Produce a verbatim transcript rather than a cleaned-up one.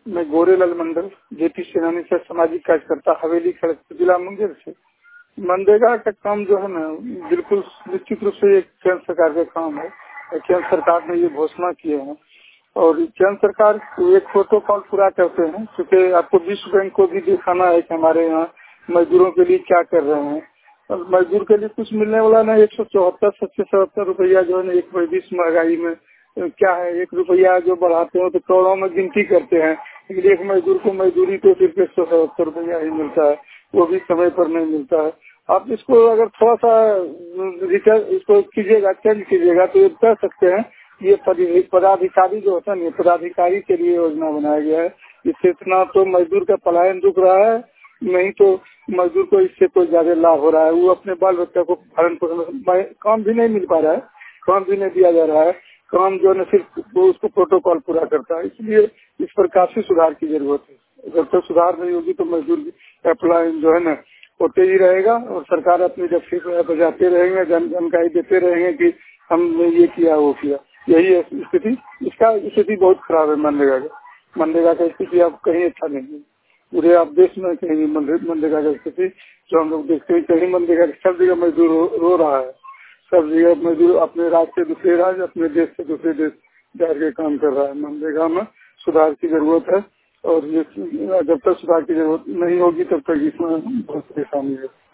मैं गोरेलाल मंडल जेपी सेनानी से सामाजिक कार्यकर्ता हवेली खड़गपुर जिला मुंगेर से। मनरेगा का काम जो है ना बिल्कुल निश्चित रूप से एक केंद्र सरकार का काम है। केंद्र सरकार ने ये घोषणा किए हैं और केंद्र सरकार एक प्रोटोकॉल पूरा करते हैं, क्योंकि आपको विश्व बैंक को भी दिखाना है कि हमारे यहाँ मजदूरों के लिए क्या कर रहे हैं। और मजदूर के लिए कुछ मिलने वाला ना एक सौ चौहत्तर सत्तर सत्तर रुपया जो है ना एक बीस महंगाई में क्या है, एक रुपया जो बढ़ाते हो तो करोड़ों में गिनती करते हैं, लेकिन एक मजदूर को मजदूरी तो सिर्फ एक सौ सत्तर रुपया ही मिलता है, वो भी समय पर नहीं मिलता है। आप इसको अगर थोड़ा सा रिटर्न इसको कीजिएगा, चेंज कीजिएगा तो ये कह सकते हैं ये पदाधिकारी जो होता है ना, पदाधिकारी के लिए योजना बनाया गया है। इससे इतना तो मजदूर का पलायन रुक रहा है, नहीं तो मजदूर को इससे कोई ज्यादा लाभ हो रहा है। वो अपने बाल बच्चा को भरण पोषण, काम भी नहीं मिल पा रहा है, काम भी नहीं दिया जा रहा है। काम जो है सिर्फ वो उसको प्रोटोकॉल पूरा करता है, इसलिए इस पर काफी सुधार की जरूरत है। जब तक सुधार नहीं होगी तो मजदूर की अप्लाई जो है ना होते ही रहेगा और सरकार अपनी जब फिर बजाते रहेंगे, जन जानकारी देते रहेंगे कि हमने ये किया वो किया। यही है स्थिति। इसका स्थिति बहुत खराब है मनरेगा का। मनरेगा का स्थिति अब कहीं अच्छा नहीं है, पूरे आप देश में कहीं मनरेगा का स्थिति जो हम लोग देखते हैं, कहीं मनरेगा सब जगह मजदूर रो, रो रहा है। सब जगह मजदूर अपने राज्य से दूसरे राज्य, अपने देश से दूसरे देश जाकर काम कर रहा है। मनरेगा में सुधार की जरूरत है और ये जब तक सुधार की जरूरत नहीं होगी तब तक इसमें बहुत परेशानी है।